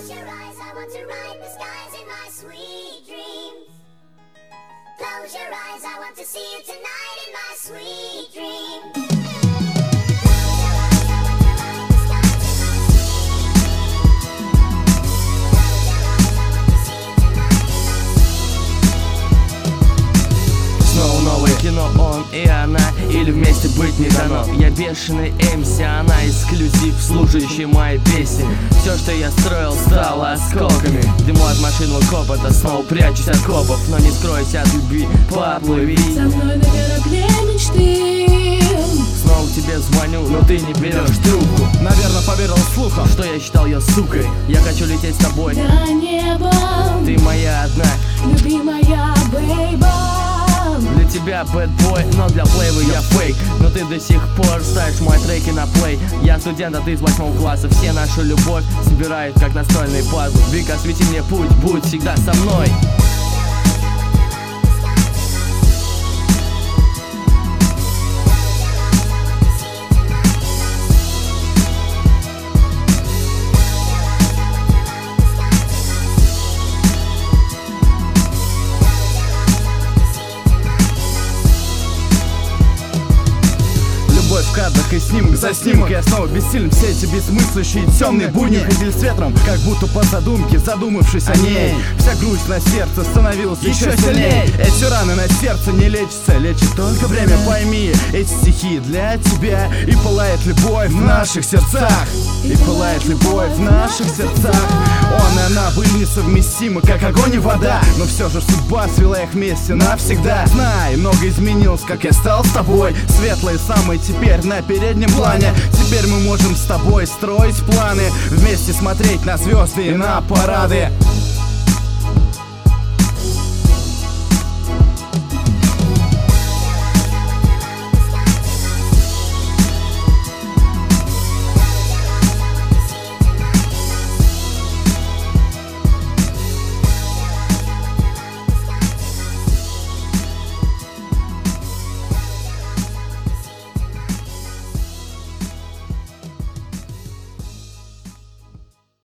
Close your eyes, I want to ride the skies in my sweet dreams. Close your eyes, I want to see you tonight in my sweet dreams. Новое кино, он и она, или вместе быть не дано. Я бешеный МС, она эксклюзив, слушающий мои песни. Все, что я строил, стало осколками. Дыму от машинного копота, снова прячусь от копов. Но не скройся от любви, поплыви со мной на корабле мечты. Снова тебе звоню, но ты не берешь трубку. Наверное, поверил слухом, что я считал ее сукой. Я хочу лететь с тобой до неба, ты моя одна, любимая бейба. Для тебя бэтбой, но для плейва я фейк. Но ты до сих пор ставишь мои треки на плей. Я студент, а ты из 8 класса. Все нашу любовь собирают как настольный пазл. Вик, освети мне путь, будь всегда со мной. в кадрах и снимок за снимок. Я снова бессилен, все эти бессмыслящие темные будни ходили с ветром, как будто по задумке, задумавшись о ней. Вся грусть на сердце становилась еще сильней. Эти раны на сердце не лечатся, лечит только время. Пойми, эти стихи для тебя. И пылает любовь в наших сердцах. И пылает любовь в наших сердцах. Он и она были несовместимы, как огонь и вода. Но все же судьба свела их вместе навсегда. Знай, много изменилось, как я стал с тобой. Светлые самые теперь на переднем плане. Теперь мы можем с тобой строить планы, вместе смотреть на звезды и на парады.